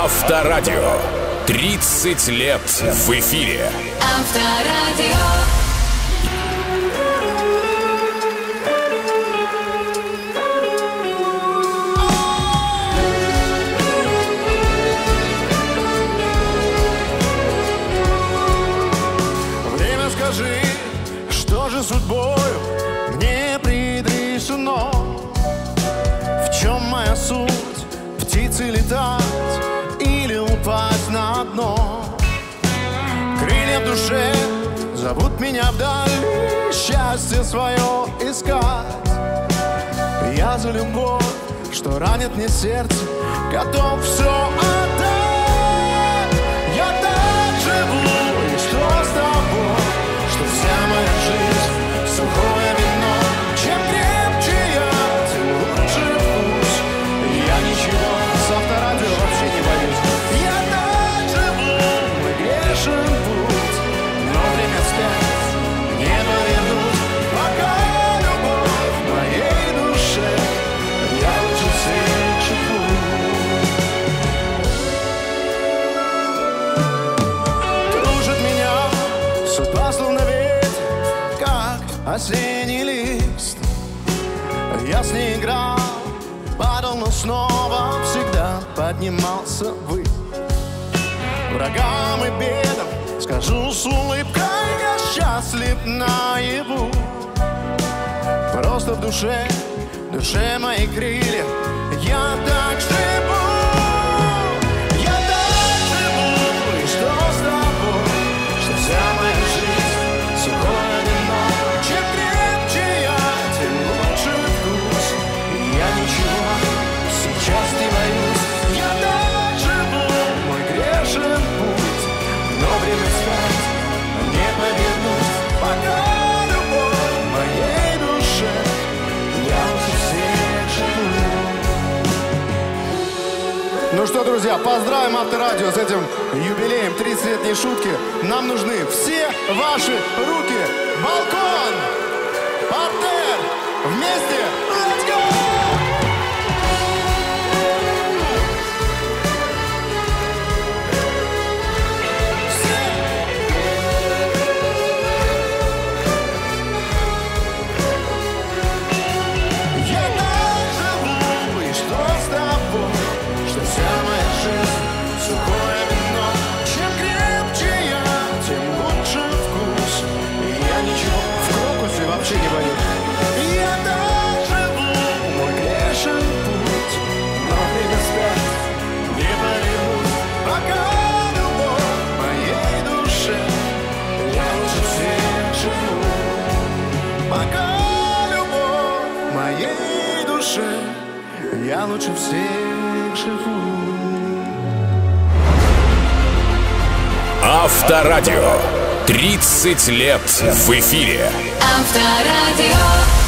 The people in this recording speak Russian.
Авторадио. 30 лет в эфире. Авторадио. Время, скажи, что же судьбою мне предрешено? В чем моя суть? Птицы летать или упасть на дно? Крылья в душе зовут меня вдали, счастье свое искать. Я за любовь, что ранит мне сердце, готов все отдать. Я так живу, и что с тобой, что вся моя жизнь сухое вино. Чем крепче я, тем лучше вкус. Я ничего с Авторадио вообще не боюсь. Я так живу, мой грешен путь, но время вспять не повернуть. Пока любовь в моей душе, я лучше всех живу. Кружит меня судьба словно ветер, как осенний лист. Я с ней играл, падал, но снова всегда поднимался ввысь. Врагам и бедам скажу с улыбкой, я счастлив наяву. Просто в душе мои крылья, я так живу. Я так живу, и что с тобой, что вся моя жизнь сухое вино. Чем крепче я, тем лучше вкус. Я ничего сейчас не боюсь. Я так живу, мой грешен путь, но время встать не повернуть. Пока любовь в моей душе, я лучше всех живу. Ну что, друзья, поздравим Авторадио с этим юбилеем 30-летней шутки. Нам нужны все ваши руки. Балкон, партнер, вместе, let's go! Я так живу, и что с тобой, что вся моя жизнь сухое вино. Чем крепче я, тем лучше вкус. И я ничего в крокусе вообще не боюсь. Я так живу, мой грешен путь, но время спят не повернуть. Пока любовь в моей душе, я лучше всех живу. Пока любовь в моей душе, я лучше всех живу. Авторадио. 30 лет в эфире. Авторадио.